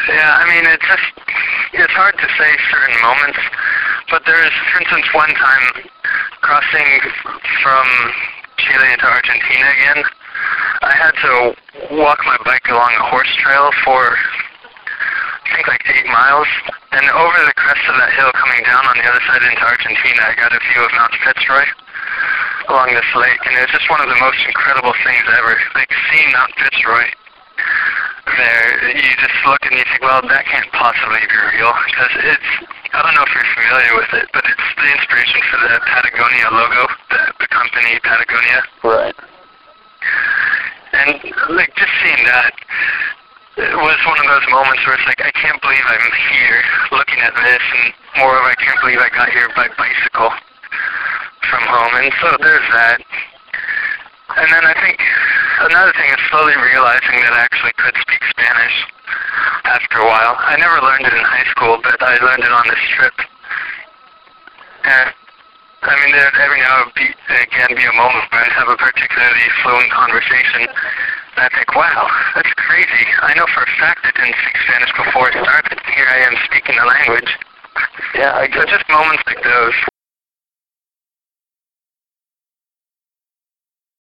Yeah, I mean, it's hard to say certain moments, but there's, for instance, one time crossing from Chile into Argentina again, I had to walk my bike along a horse trail for, I think, like 8 miles, and over the crest of that hill coming down on the other side into Argentina, I got a view of Mount Fitzroy along this lake, and it was just one of the most incredible things ever. Like, seeing Mount Fitzroy there, you just look and you think, well, that can't possibly be real, because it's, I don't know if you're familiar with it, but it's the inspiration for the Patagonia logo, the company Patagonia. Right. And, like, just seeing that, it was one of those moments where it's like, I can't believe I'm here looking at this, and moreover, I can't believe I got here by bicycle from home, and so there's that. And then I think another thing is slowly realizing that I actually could speak Spanish after a while. I never learned it in high school, but I learned it on this trip. And I mean, there'd every now and again be a moment where I have a particularly fluent conversation, and I think, wow, that's crazy. I know for a fact I didn't speak Spanish before I started. Here I am speaking the language. Yeah, I So guess. just moments like those.